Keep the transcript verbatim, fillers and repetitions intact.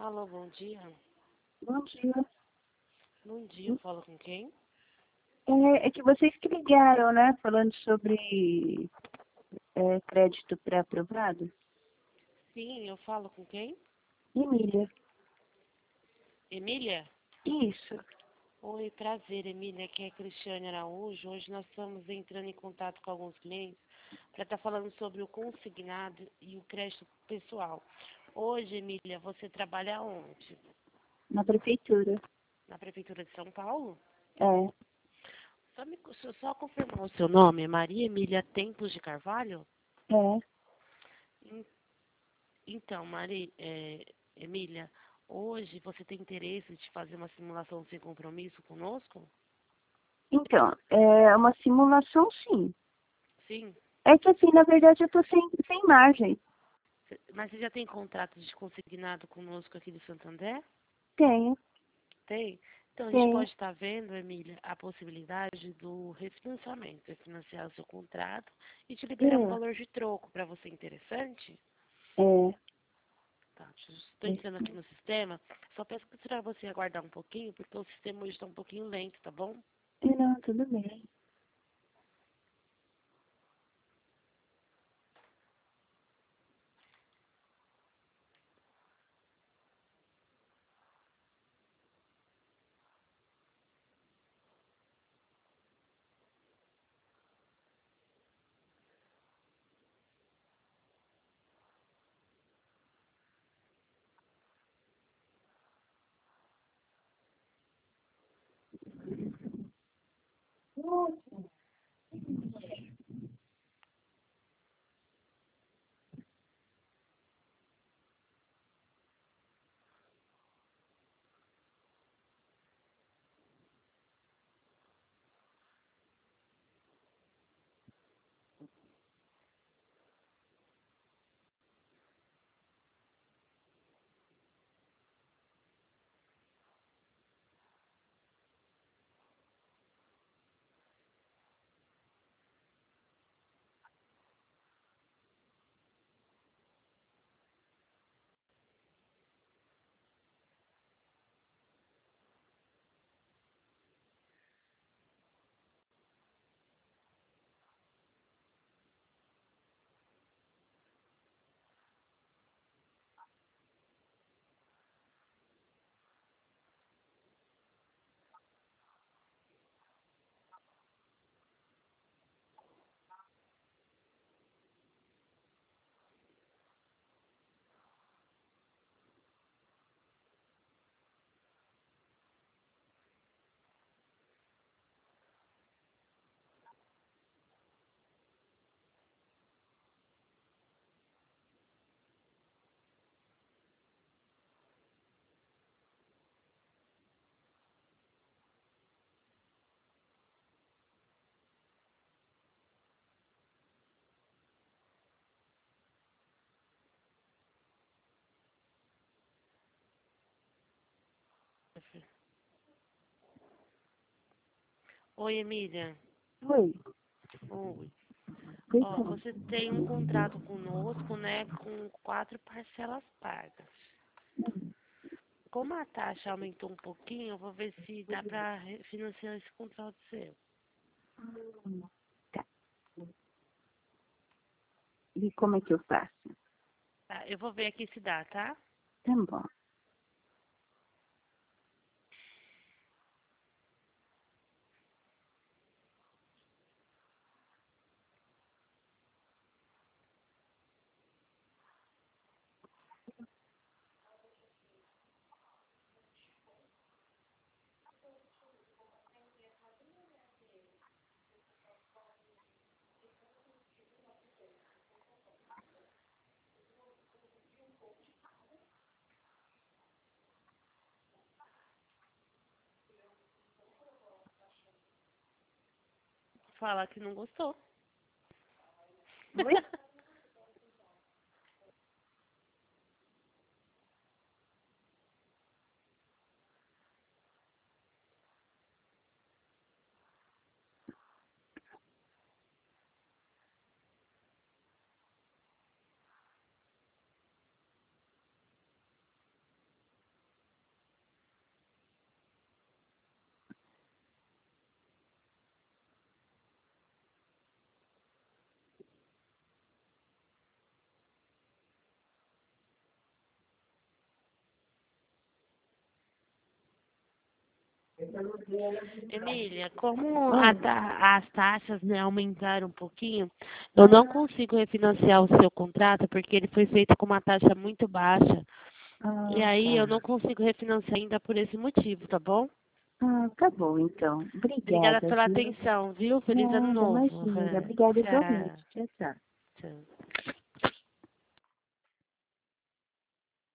Alô, bom dia. Bom dia. Bom dia, eu falo com quem? É, é que vocês que ligaram, né? Falando sobre é, crédito pré-aprovado. Sim, eu falo com quem? Emília. Emília? Isso. Oi, prazer, Emília. Aqui é Cristiane Araújo. Hoje nós estamos entrando em contato com alguns clientes para estar falando sobre o consignado e o crédito pessoal. Hoje, Emília, você trabalha onde? Na prefeitura. Na Prefeitura de São Paulo? É. Só, me, deixa eu só confirmar o seu nome, é Maria Emília Tempos de Carvalho? É. En- Então, Maria, é, Emília, hoje você tem interesse de fazer uma simulação sem compromisso conosco? Então, é uma simulação, sim. Sim. É que assim, na verdade, eu tô sem, sem margem. Cê- Mas você já tem contrato de consignado conosco aqui do Santander? Tenho. Tem? Então a gente Tenho. pode estar vendo, Emília, a possibilidade do refinanciamento, refinanciar o seu contrato e te liberar um valor de troco para você interessante? É. É. Tá, estou entrando aqui no sistema. Só peço para você aguardar um pouquinho, porque o sistema hoje está um pouquinho lento, tá bom? Não, tudo bem. Oi, Emília. Oi. Oi. Ó, Então, você tem um contrato conosco, né, com quatro parcelas pagas. Como a taxa aumentou um pouquinho, eu vou ver se dá para financiar esse contrato seu. tá. E como é que eu faço? Tá, eu vou ver aqui se dá, tá? Tá bom. Fala que não gostou. Oi? Emília, como a Oi. ta- as taxas, né, aumentaram um pouquinho, eu não consigo refinanciar o seu contrato porque ele foi feito com uma taxa muito baixa. E Ah, aí eu não tá. consigo refinanciar ainda por esse motivo, tá bom? Ah, tá bom, então. Obrigada Obrigada, pela viu? atenção, viu? Feliz ano Nada, novo. imagina. Obrigada igualmente. Tchau. Tchau, tchau. Tchau.